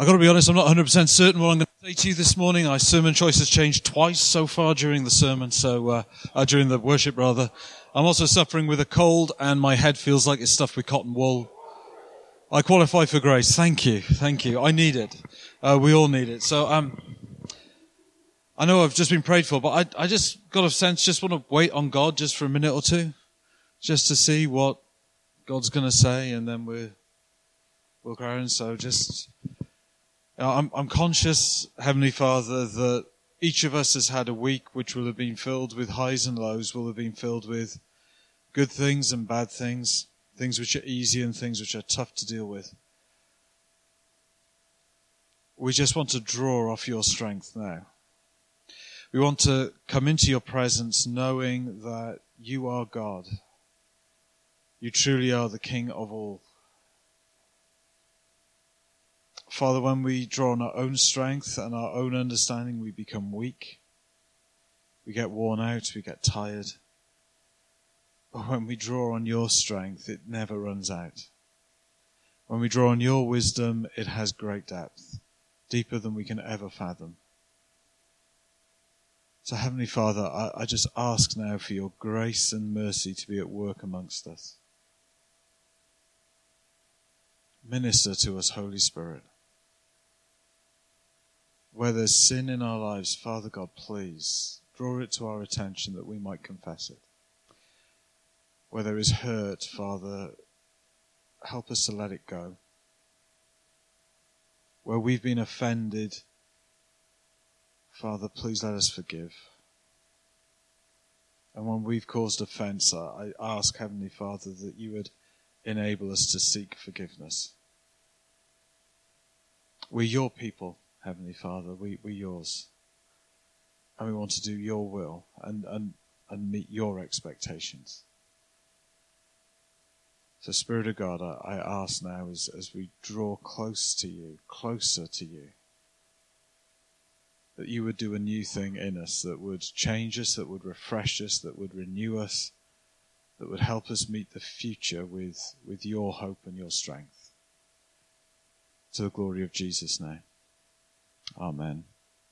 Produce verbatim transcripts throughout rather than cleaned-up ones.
I've got to be honest, I'm not one hundred percent certain what I'm going to say to you this morning. My sermon choice has changed twice so far during the sermon, so uh, uh, during the worship rather. I'm also suffering with a cold and my head feels like it's stuffed with cotton wool. I qualify for grace. Thank you. Thank you. I need it. Uh, we all need it. So um, I know I've just been prayed for, but I, I just got a sense, just want to wait on God just for a minute or two, just to see what God's going to say, and then we're, we'll go on. So just... I'm, I'm conscious, Heavenly Father, that each of us has had a week which will have been filled with highs and lows, will have been filled with good things and bad things, things which are easy and things which are tough to deal with. We just want to draw off your strength now. We want to come into your presence knowing that you are God. You truly are the King of all. Father, when we draw on our own strength and our own understanding, we become weak. We get worn out, we get tired. But when we draw on your strength, it never runs out. When we draw on your wisdom, it has great depth, deeper than we can ever fathom. So, Heavenly Father, I, I just ask now for your grace and mercy to be at work amongst us. Minister to us, Holy Spirit. Where there's sin in our lives, Father God, please draw it to our attention that we might confess it. Where there is hurt, Father, help us to let it go. Where we've been offended, Father, please let us forgive. And when we've caused offense, I ask, Heavenly Father, that you would enable us to seek forgiveness. We're your people, Heavenly Father, we, we're yours. And we want to do your will and, and, and meet your expectations. So, Spirit of God, I, I ask now as, as we draw close to you, closer to you, that you would do a new thing in us that would change us, that would refresh us, that would renew us, that would help us meet the future with, with your hope and your strength. To the glory of Jesus' name. Amen.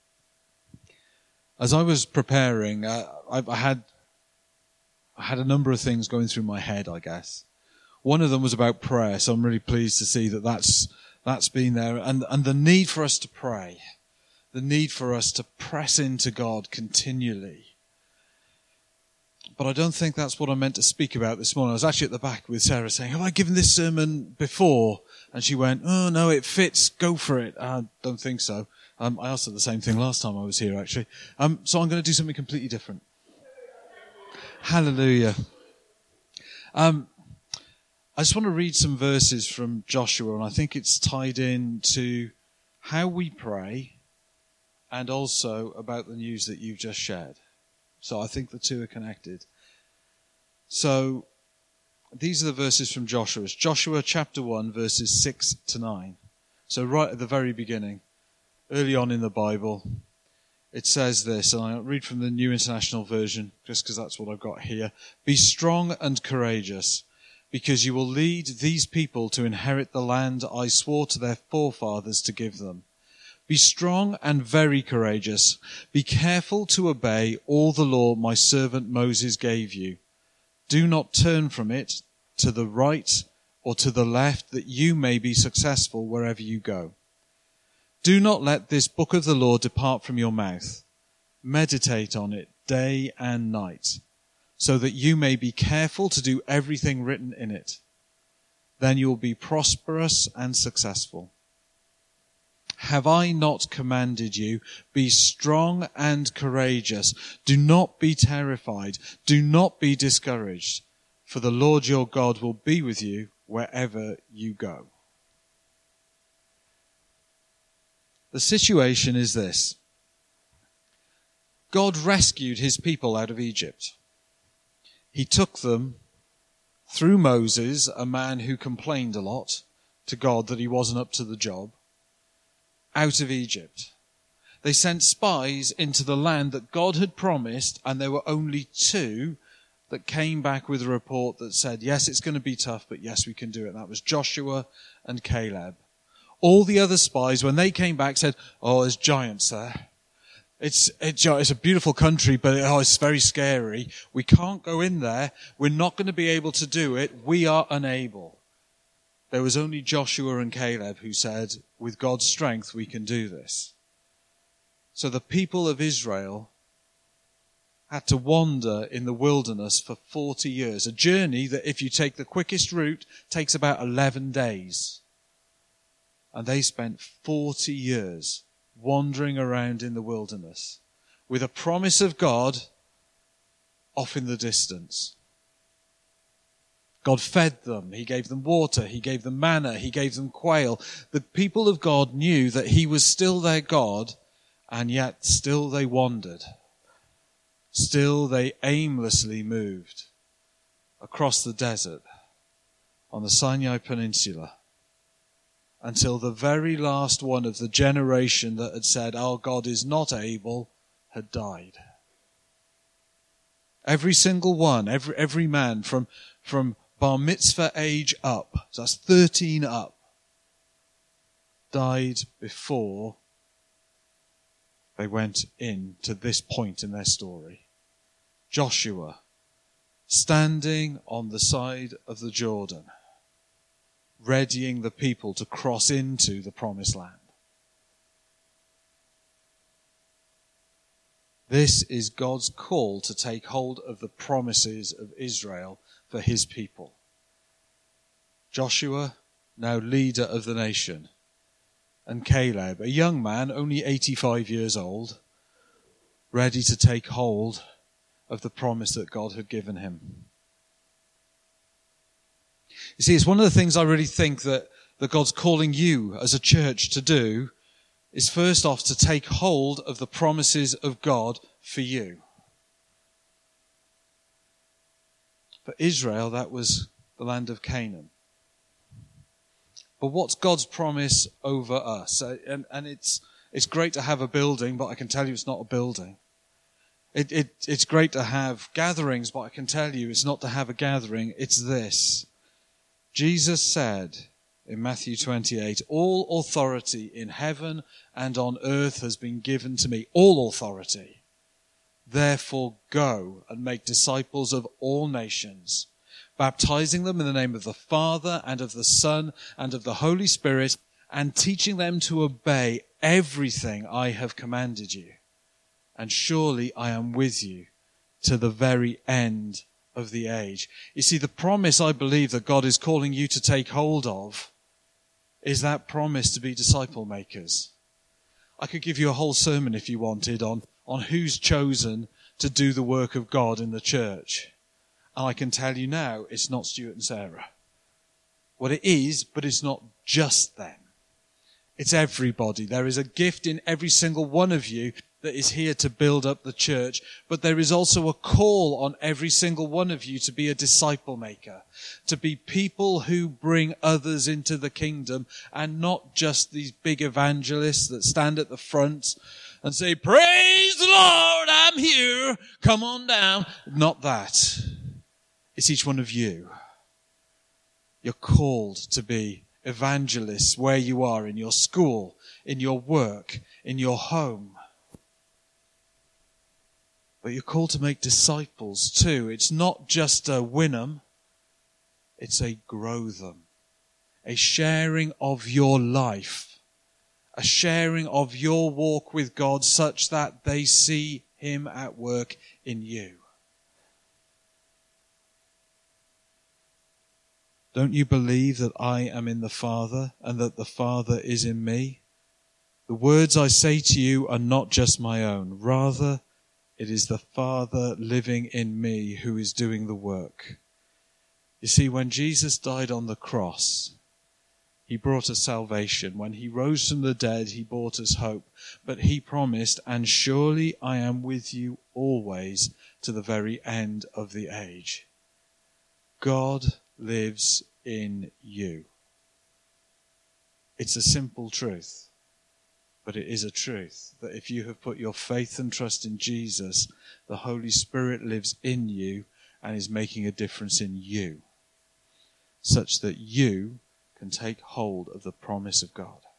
As I was preparing, uh, I, I had I had a number of things going through my head, I guess. One of them was about prayer, so I'm really pleased to see that that's, that's been there. And, and the need for us to pray, the need for us to press into God continually. But I don't think that's what I meant to speak about this morning. I was actually at the back with Sarah saying, have I given this sermon before? And she went, oh no, it fits, go for it. I don't think so. Um, I asked her the same thing last time I was here, actually. Um, so I'm going to do something completely different. Hallelujah. Um, I just want to read some verses from Joshua, and I think it's tied in to how we pray and also about the news that you've just shared. So I think the two are connected. So these are the verses from Joshua. It's Joshua chapter one, verses six to nine. So right at the very beginning, early on in the Bible, it says this, and I'll read from the New International Version, just because that's what I've got here. Be strong and courageous, because you will lead these people to inherit the land I swore to their forefathers to give them. Be strong and very courageous. Be careful to obey all the law my servant Moses gave you. Do not turn from it to the right or to the left, that you may be successful wherever you go. Do not let this book of the law depart from your mouth. Meditate on it day and night, so that you may be careful to do everything written in it. Then you will be prosperous and successful. Have I not commanded you? Be strong and courageous. Do not be terrified. Do not be discouraged, for the Lord your God will be with you wherever you go. The situation is this. God rescued his people out of Egypt. He took them through Moses, a man who complained a lot to God that he wasn't up to the job, out of Egypt. They sent spies into the land that God had promised, and there were only two that came back with a report that said, yes, it's going to be tough, but yes, we can do it. And that was Joshua and Caleb. All the other spies, when they came back, said, oh, there's giants there. It's, it's, it's a beautiful country, but oh, it's very scary. We can't go in there. We're not going to be able to do it. We are unable. There was only Joshua and Caleb who said, with God's strength, we can do this. So the people of Israel had to wander in the wilderness for forty years. A journey that, if you take the quickest route, takes about eleven days. And they spent forty years wandering around in the wilderness with a promise of God off in the distance. God fed them. He gave them water. He gave them manna. He gave them quail. The people of God knew that he was still their God, and yet still they wandered. Still they aimlessly moved across the desert on the Sinai Peninsula until the very last one of the generation that had said, our God is not able, had died. Every single one, every every man from, from bar mitzvah age up, so that's thirteen up, died before they went in to this point in their story. Joshua, standing on the side of the Jordan, readying the people to cross into the promised land. This is God's call to take hold of the promises of Israel for his people. Joshua, now leader of the nation, and Caleb, a young man, only eighty-five years old, ready to take hold of the promise that God had given him. You see, it's one of the things I really think that, that God's calling you as a church to do is first off to take hold of the promises of God for you. For Israel, that was the land of Canaan. But what's God's promise over us? And, and it's, it's great to have a building, but I can tell you it's not a building. It, it, it's great to have gatherings, but I can tell you it's not to have a gathering. It's this. Jesus said in Matthew twenty-eight, all authority in heaven and on earth has been given to me. All authority. Therefore go and make disciples of all nations, baptizing them in the name of the Father and of the Son and of the Holy Spirit, and teaching them to obey everything I have commanded you. And surely I am with you to the very end of the age. You see, the promise I believe that God is calling you to take hold of is that promise to be disciple makers. I could give you a whole sermon if you wanted on, on who's chosen to do the work of God in the church. And I can tell you now, it's not Stuart and Sarah. Well, it is, but it's not just them. It's everybody. There is a gift in every single one of you that is here to build up the church, but there is also a call on every single one of you to be a disciple maker, to be people who bring others into the kingdom, and not just these big evangelists that stand at the front and say, praise the Lord, I'm here, come on down. Not that. It's each one of you. You're called to be evangelists where you are, in your school, in your work, in your home. But you're called to make disciples too. It's not just a win 'em, it's a grow them. A sharing of your life. A sharing of your walk with God such that they see him at work in you. Don't you believe that I am in the Father and that the Father is in me? The words I say to you are not just my own. Rather, it is the Father living in me who is doing the work. You see, when Jesus died on the cross, he brought us salvation. When he rose from the dead, he brought us hope. But he promised, and surely I am with you always to the very end of the age. God lives in you. It's a simple truth. But it is a truth that if you have put your faith and trust in Jesus, the Holy Spirit lives in you and is making a difference in you, such that you can take hold of the promise of God.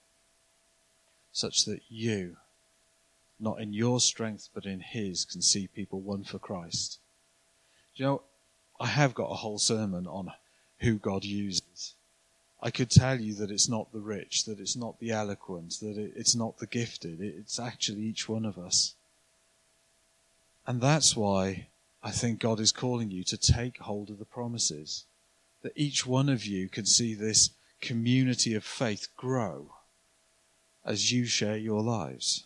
such that you, not in your strength but in his, can see people won for Christ. Do you know, I have got a whole sermon on who God uses. I could tell you that it's not the rich, that it's not the eloquent, that it, it's not the gifted. It, it's actually each one of us. And that's why I think God is calling you to take hold of the promises, that each one of you can see this community of faith grow as you share your lives.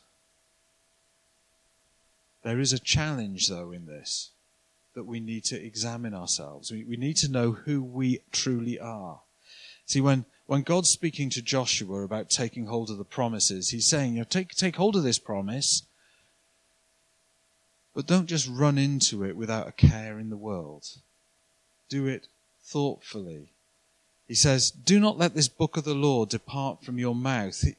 There is a challenge, though, in this, that we need to examine ourselves. We, we need to know who we truly are. See, when, when God's speaking to Joshua about taking hold of the promises, he's saying, you know, take, take hold of this promise, but don't just run into it without a care in the world. Do it thoughtfully. He says, do not let this book of the law depart from your mouth. He,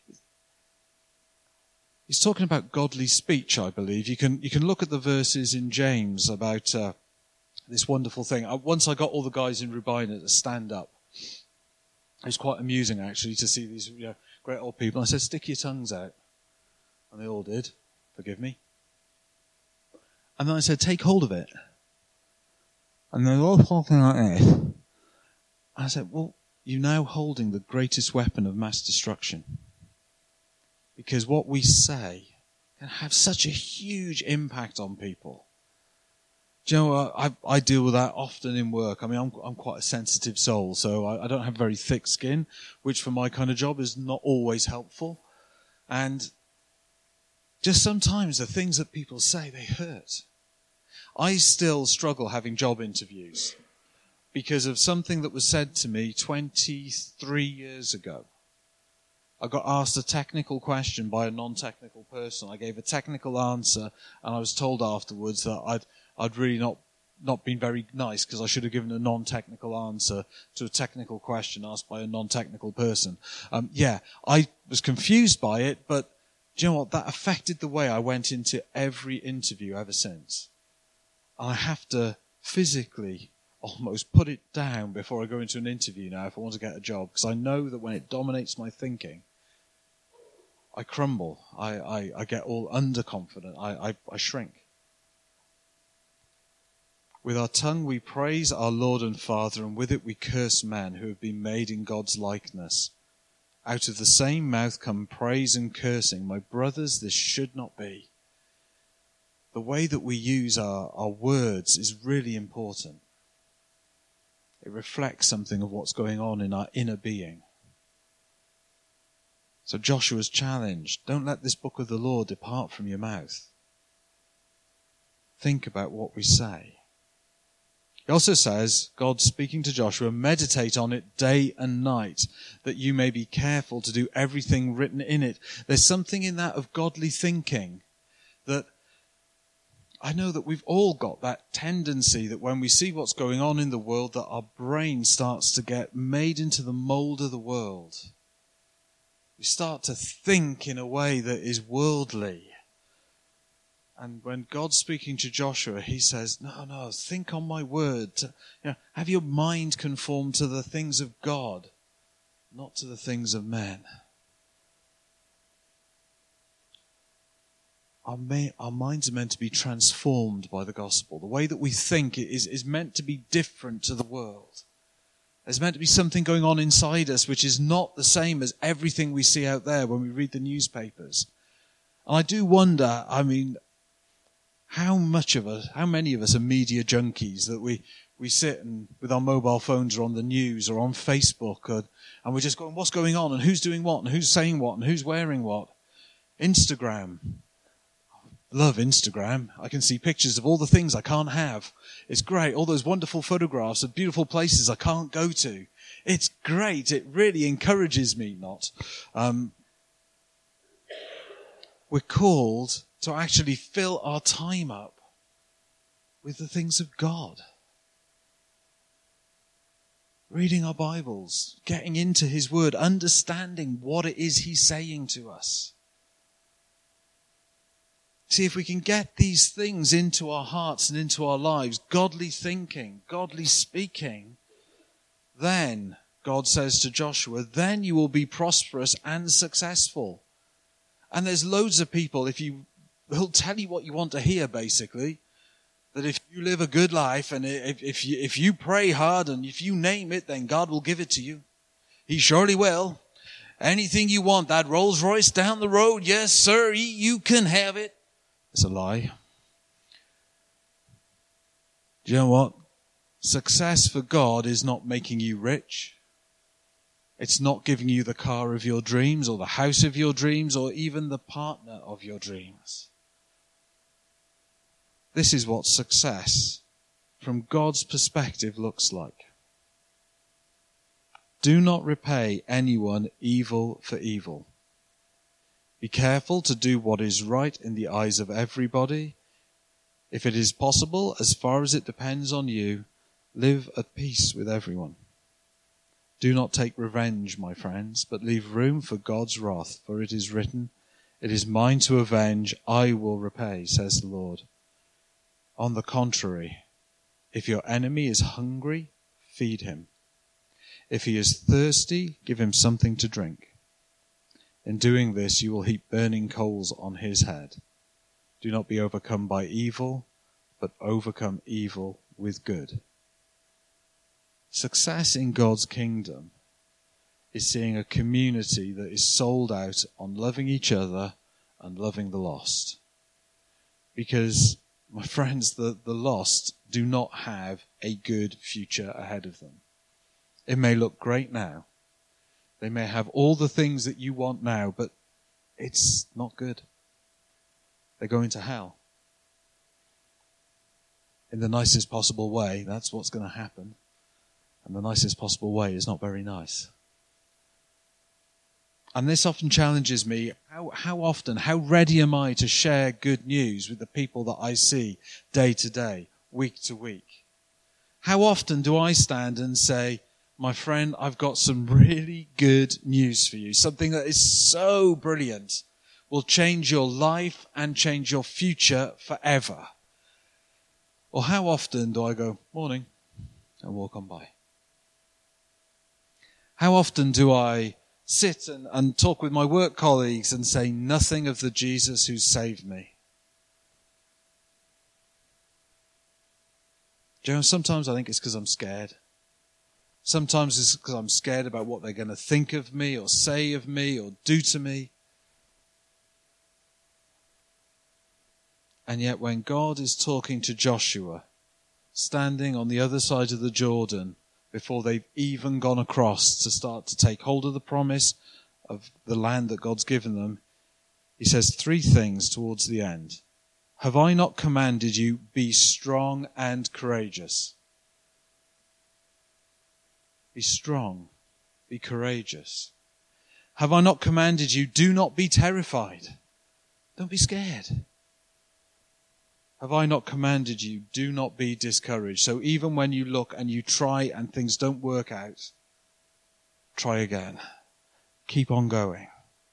he's talking about godly speech, I believe. You can, you can look at the verses in James about uh, this wonderful thing. I, once I got all the guys in Rubina to stand up. It was quite amusing, actually, to see these you know, great old people. I said, stick your tongues out. And they all did. Forgive me. And then I said, take hold of it. And they're all talking like this. And I said, well, you're now holding the greatest weapon of mass destruction. Because what we say can have such a huge impact on people. Do you know, I, I deal with that often in work. I mean, I'm, I'm quite a sensitive soul, so I, I don't have very thick skin, which for my kind of job is not always helpful. And just sometimes the things that people say, they hurt. I still struggle having job interviews because of something that was said to me twenty-three years ago. I got asked a technical question by a non-technical person. I gave a technical answer, and I was told afterwards that I'd I'd really not not been very nice because I should have given a non-technical answer to a technical question asked by a non-technical person. Um, yeah, I was confused by it, but do you know what? That affected the way I went into every interview ever since. I have to physically almost put it down before I go into an interview now if I want to get a job, because I know that when it dominates my thinking, I crumble. I, I, I get all underconfident. I, I, I shrink. With our tongue we praise our Lord and Father, and with it we curse men who have been made in God's likeness. Out of the same mouth come praise and cursing. My brothers, this should not be. The way that we use our, our words is really important. It reflects something of what's going on in our inner being. So Joshua's challenged, don't let this book of the law depart from your mouth. Think about what we say. He also says, God speaking to Joshua, meditate on it day and night, that you may be careful to do everything written in it. There's something in that of godly thinking that I know that we've all got that tendency that when we see what's going on in the world, that our brain starts to get made into the mold of the world. We start to think in a way that is worldly. And when God's speaking to Joshua, he says, no, no, think on my word. You know, have your mind conformed to the things of God, not to the things of men. Our, may, our minds are meant to be transformed by the gospel. The way that we think is, is meant to be different to the world. There's meant to be something going on inside us which is not the same as everything we see out there when we read the newspapers. And I do wonder, I mean, how much of us, how many of us are media junkies that we, we sit and with our mobile phones or on the news or on Facebook or, and we're just going, what's going on and who's doing what and who's saying what and who's wearing what? Instagram. Love Instagram. I can see pictures of all the things I can't have. It's great. All those wonderful photographs of beautiful places I can't go to. It's great. It really encourages me not. Um, we're called to actually fill our time up with the things of God. Reading our Bibles, getting into His Word, understanding what it is He's saying to us. See, if we can get these things into our hearts and into our lives, godly thinking, godly speaking, then, God says to Joshua, then you will be prosperous and successful. And there's loads of people, if you, he'll tell you what you want to hear, basically. That if you live a good life and if, if you, if you pray hard and if you name it, then God will give it to you. He surely will. Anything you want, that Rolls Royce down the road, yes, sir, you can have it. It's a lie. Do you know what? Success for God is not making you rich. It's not giving you the car of your dreams or the house of your dreams or even the partner of your dreams. This is what success from God's perspective looks like. Do not repay anyone evil for evil. Be careful to do what is right in the eyes of everybody. If it is possible, as far as it depends on you, live at peace with everyone. Do not take revenge, my friends, but leave room for God's wrath, for it is written, "It is mine to avenge, I will repay," says the Lord. On the contrary, if your enemy is hungry, feed him. If he is thirsty, give him something to drink. In doing this, you will heap burning coals on his head. Do not be overcome by evil, but overcome evil with good. Success in God's kingdom is seeing a community that is sold out on loving each other and loving the lost. Because, my friends, the, the lost do not have a good future ahead of them. It may look great now. They may have all the things that you want now, but it's not good. They're going to hell. In the nicest possible way, that's what's going to happen. And the nicest possible way is not very nice. And this often challenges me. How, how often, how ready am I to share good news with the people that I see day to day, week to week? How often do I stand and say, my friend, I've got some really good news for you. Something that is so brilliant, will change your life and change your future forever. Or how often do I go, morning, and walk on by? How often do I sit and, and talk with my work colleagues and say nothing of the Jesus who saved me? Do you know, sometimes I think it's because I'm scared. Sometimes it's because I'm scared about what they're going to think of me or say of me or do to me. And yet when God is talking to Joshua, standing on the other side of the Jordan, before they've even gone across to start to take hold of the promise of the land that God's given them, he says three things towards the end. Have I not commanded you, be strong and courageous? Be strong, be courageous. Have I not commanded you, do not be terrified? Don't be scared. Have I not commanded you, do not be discouraged? So even when you look and you try and things don't work out, try again. Keep on going.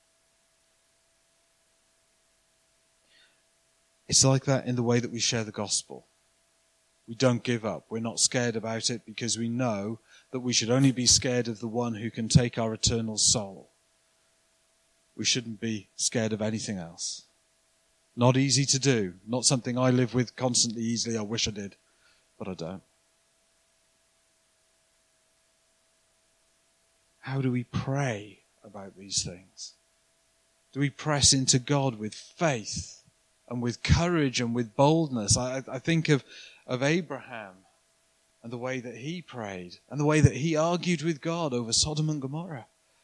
It's like that in the way that we share the gospel. We don't give up. We're not scared about it because we know that we should only be scared of the one who can take our eternal soul. We shouldn't be scared of anything else. Not easy to do. Not something I live with constantly easily. I wish I did, but I don't. How do we pray about these things? Do we press into God with faith and with courage and with boldness? I, I think of, of Abraham and the way that he prayed and the way that he argued with God over Sodom and Gomorrah.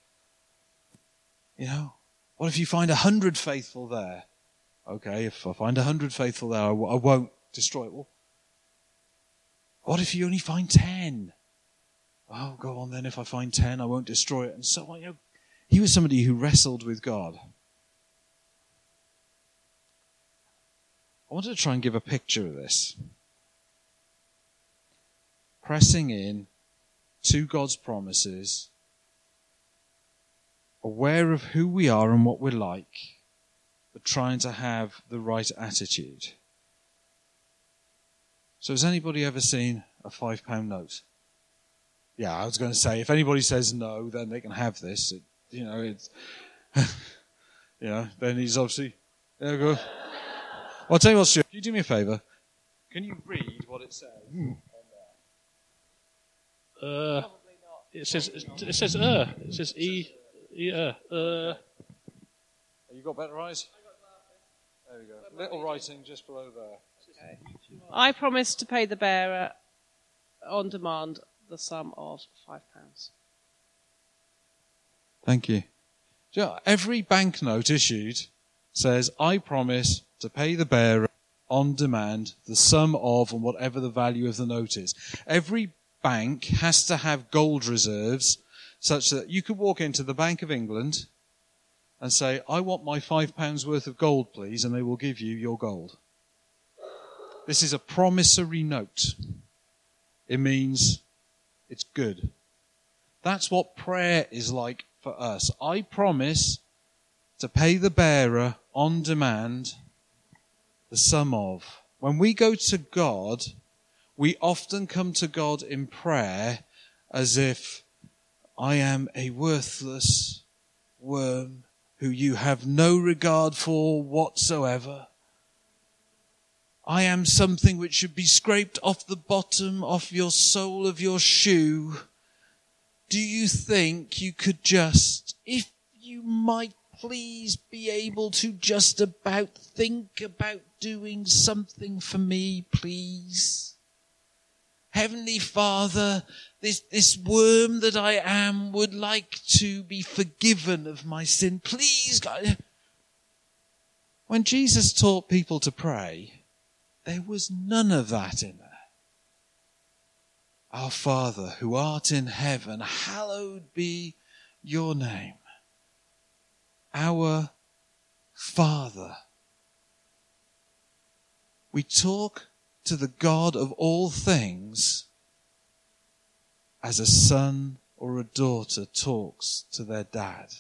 You know, what if you find a hundred faithful there? Okay, if I find a hundred faithful there, I, w- I won't destroy it. Well, what if you only find ten? Oh, go on then. If I find ten, I won't destroy it. And so on. You know, he was somebody who wrestled with God. I wanted to try and give a picture of this. Pressing in to God's promises, aware of who we are and what we're like, but trying to have the right attitude. So has anybody ever seen a five pound note? Yeah, I was going to say, if anybody says no, then they can have this. It, you know, it's, you know, then he's obviously, there we go. Well, I'll tell you what, Stuart, you do me a favour. Can you read what it says on there? Uh, it says, it says, uh, it says E, E, uh, uh. You got better eyes? There we go. Little writing just below there. Okay. I promise to pay the bearer on demand the sum of five pounds. Thank you. Do you know, every banknote issued says, I promise to pay the bearer on demand the sum of, and whatever the value of the note is. Every bank has to have gold reserves such that you could walk into the Bank of England and say, I want my five pounds worth of gold, please, and they will give you your gold. This is a promissory note. It means it's good. That's what prayer is like for us. I promise to pay the bearer on demand the sum of. When we go to God, we often come to God in prayer as if I am a worthless worm who you have no regard for whatsoever. I am something which should be scraped off the bottom of your sole of your shoe. Do you think you could just, if you might please be able to just about think about doing something for me, please? Heavenly Father, this, this worm that I am would like to be forgiven of my sin. Please, God. When Jesus taught people to pray, there was none of that in there. Our Father, who art in heaven, hallowed be your name. Our Father. We talk to the God of all things as a son or a daughter talks to their dad.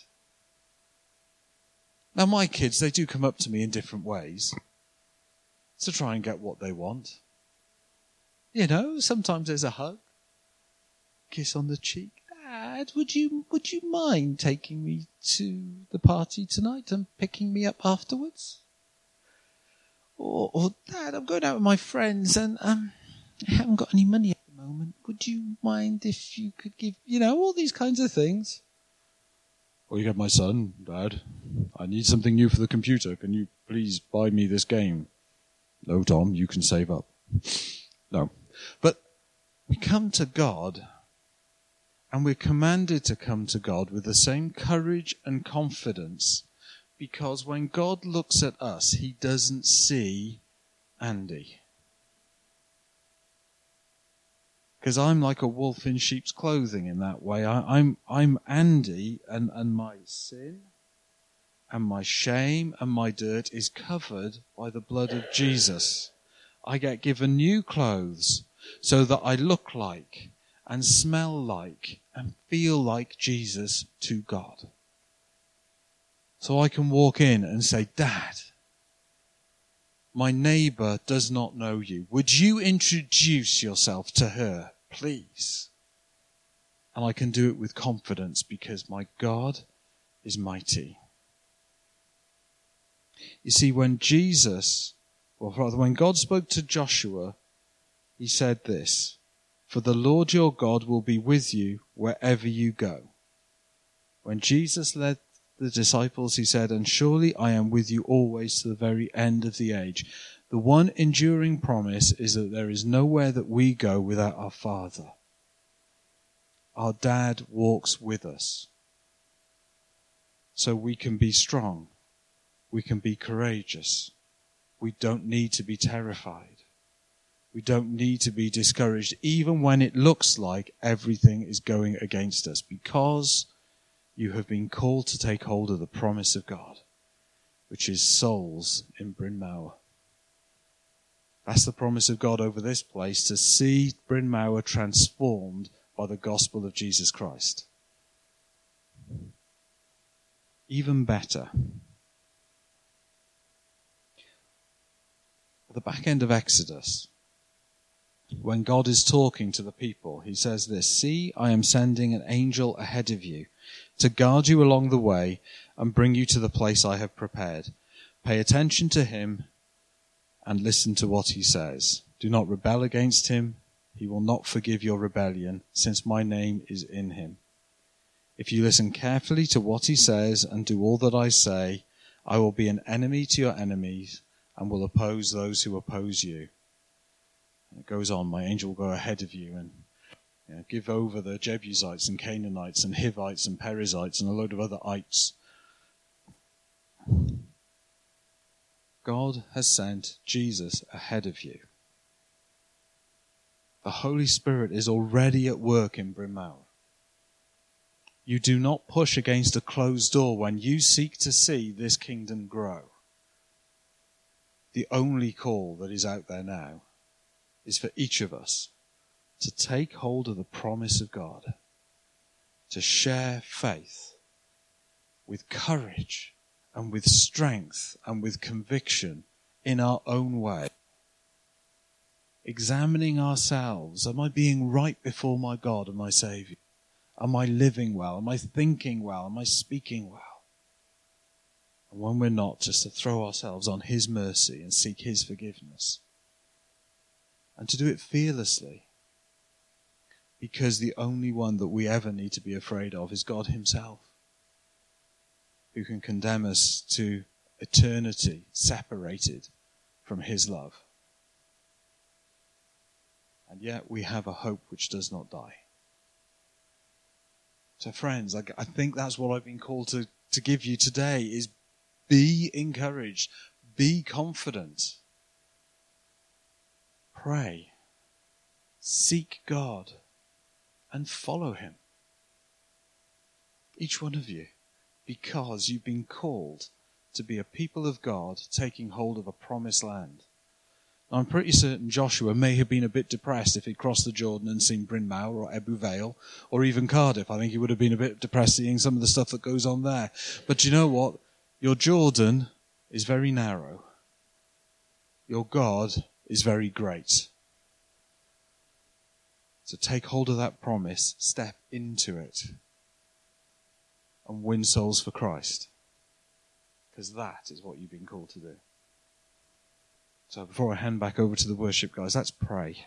Now my kids, they do come up to me in different ways to try and get what they want. You know, sometimes there's a hug, kiss on the cheek. Dad, would you would you mind taking me to the party tonight and picking me up afterwards? Or, or Dad, I'm going out with my friends and um, I haven't got any money at the moment. Would you mind if you could give, you know, all these kinds of things? Or you get my son, Dad, I need something new for the computer. Can you please buy me this game? No, Tom, you can save up. No. But we come to God, and we're commanded to come to God with the same courage and confidence, because when God looks at us, he doesn't see Andy. Because I'm like a wolf in sheep's clothing in that way. I, I'm I'm Andy, and, and my sin and my shame and my dirt is covered by the blood of Jesus. I get given new clothes so that I look like and smell like and feel like Jesus to God. So I can walk in and say, Dad, my neighbour does not know you. Would you introduce yourself to her, please? And I can do it with confidence because my God is mighty. You see, when Jesus, well, rather, when God spoke to Joshua, he said this, for the Lord your God will be with you wherever you go. When Jesus led the disciples, he said, and surely I am with you always to the very end of the age. The one enduring promise is that there is nowhere that we go without our Father. Our Dad walks with us. So we can be strong. We can be courageous. We don't need to be terrified. We don't need to be discouraged, even when it looks like everything is going against us, because you have been called to take hold of the promise of God, which is souls in Bryn Mawr. That's the promise of God over this place, to see Bryn Mawr transformed by the gospel of Jesus Christ. Even better, at the back end of Exodus, when God is talking to the people, he says this, see, I am sending an angel ahead of you to guard you along the way and bring you to the place I have prepared. Pay attention to him and listen to what he says. Do not rebel against him. He will not forgive your rebellion, since my name is in him. If you listen carefully to what he says and do all that I say, I will be an enemy to your enemies and will oppose those who oppose you. And it goes on, my angel will go ahead of you and you know, give over the Jebusites and Canaanites and Hivites and Perizzites and a load of other ites. God has sent Jesus ahead of you. The Holy Spirit is already at work in Bryn Mawr. You do not push against a closed door when you seek to see this kingdom grow. The only call that is out there now is for each of us to take hold of the promise of God, to share faith with courage and with strength and with conviction in our own way. Examining ourselves, am I being right before my God and my Saviour? Am I living well? Am I thinking well? Am I speaking well? And when we're not, just to throw ourselves on his mercy and seek his forgiveness. And to do it fearlessly. Because the only one that we ever need to be afraid of is God himself, who can condemn us to eternity separated from his love. And yet we have a hope which does not die. So friends, I, I think that's what I've been called to, to give you today, is be encouraged, be confident, pray, seek God, and follow him. Each one of you, because you've been called to be a people of God taking hold of a promised land. I'm pretty certain Joshua may have been a bit depressed if he'd crossed the Jordan and seen Bryn Mawr or Ebbw Vale or even Cardiff. I think he would have been a bit depressed seeing some of the stuff that goes on there. But you know what? Your Jordan is very narrow. Your God is very great. So take hold of that promise, step into it, and win souls for Christ. Because that is what you've been called to do. So before I hand back over to the worship guys, let's pray.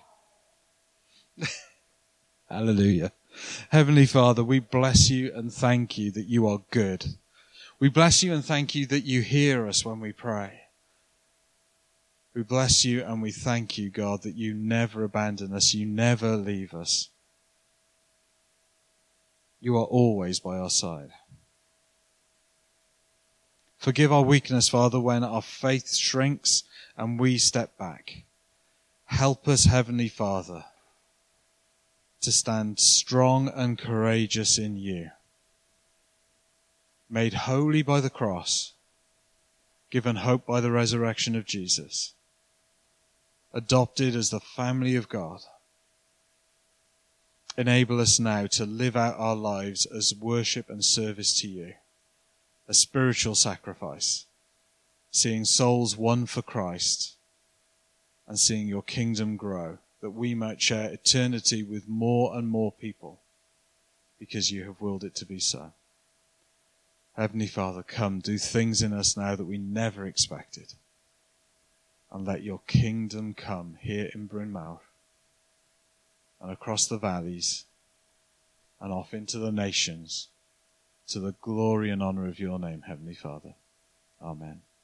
Hallelujah. Heavenly Father, we bless you and thank you that you are good. We bless you and thank you that you hear us when we pray. We bless you and we thank you, God, that you never abandon us. You never leave us. You are always by our side. Forgive our weakness, Father, when our faith shrinks and we step back. Help us, Heavenly Father, to stand strong and courageous in you. Made holy by the cross, given hope by the resurrection of Jesus, adopted as the family of God. Enable us now to live out our lives as worship and service to you, a spiritual sacrifice, seeing souls won for Christ and seeing your kingdom grow, that we might share eternity with more and more people because you have willed it to be so. Heavenly Father, come, do things in us now that we never expected. And let your kingdom come here in Bryn Mawr and across the valleys and off into the nations to the glory and honor of your name, Heavenly Father. Amen.